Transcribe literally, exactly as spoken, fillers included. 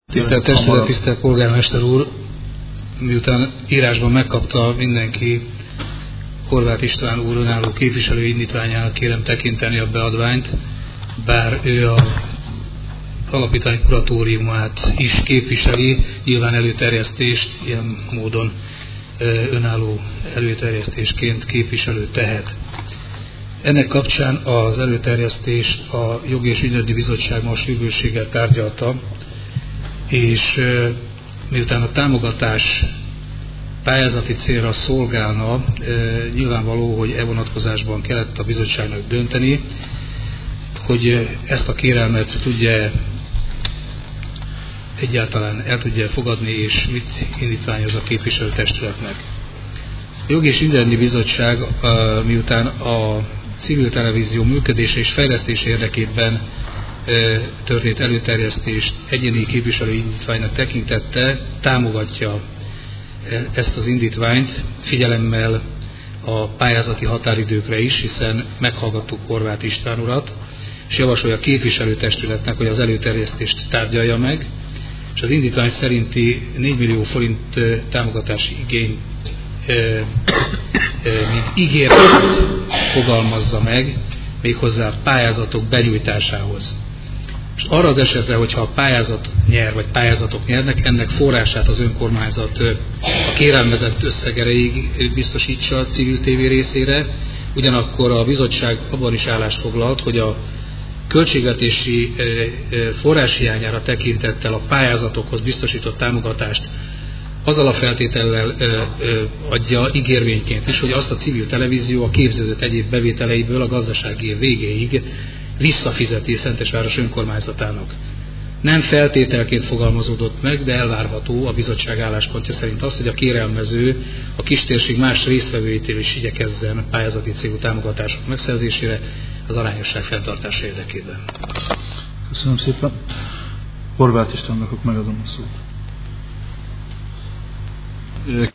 Tisztelt testület, tisztelt polgármester úr, miután írásban megkapta mindenki Horváth István úr önálló képviselő indítványának, kérem tekinteni a beadványt, bár ő a alapítvány kuratóriumát is képviseli, nyilván előterjesztést ilyen módon önálló előterjesztésként képviselő tehet. Ennek kapcsán az előterjesztést a Jogi és Ügyrendi Bizottság ma sürgősséggel tárgyalta, és miután a támogatás pályázati célra szolgálna, nyilvánvaló, hogy e vonatkozásban kellett a bizottságnak dönteni, hogy ezt a kérelmet tudja egyáltalán el tudja fogadni, és mit indítványoz a képviselőtestületnek. A Jogi és Ügyrendi Bizottság miután a civil televízió működése és fejlesztése érdekében történt előterjesztést egyéni képviselő indítványnak tekintette, támogatja ezt az indítványt figyelemmel a pályázati határidőkre is, hiszen meghallgattuk Horváth István urat, és javasolja a képviselőtestületnek, hogy az előterjesztést tárgyalja meg, és az indítvány szerinti négy millió forint támogatási igény mint ígéretet fogalmazza meg, méghozzá pályázatok benyújtásához. És arra az esetre, hogyha a pályázat nyer, vagy pályázatok nyernek, ennek forrását az önkormányzat a kérelmezett összegereig biztosítsa a civil tévé részére, ugyanakkor a bizottság abban is állást foglalt, hogy a költségvetési forráshiányára tekintettel a pályázatokhoz biztosított támogatást azzal a feltétellel ö, ö, adja ígérvényként is, hogy azt a civil televízió a képződött egyéb bevételeiből a gazdasági év végéig visszafizeti Szentesváros önkormányzatának. Nem feltételként fogalmazódott meg, de elvárható a bizottság álláspontja szerint az, hogy a kérelmező a kistérség más résztvevőitől is igyekezzen pályázati célú támogatások megszerzésére az arányosság fenntartása érdekében. Köszönöm szépen. Horváth Istvánnak megadom a szót.